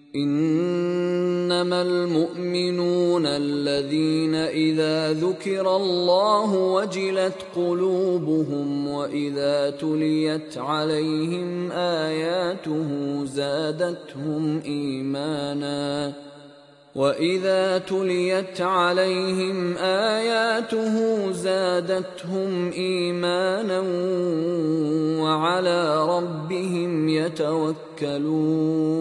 إنما المؤمنون الذين إذا ذكر الله وجلت قلوبهم وإذا تليت عليهم آياته زادتهم إيمانا وعلى ربهم يتوكلون.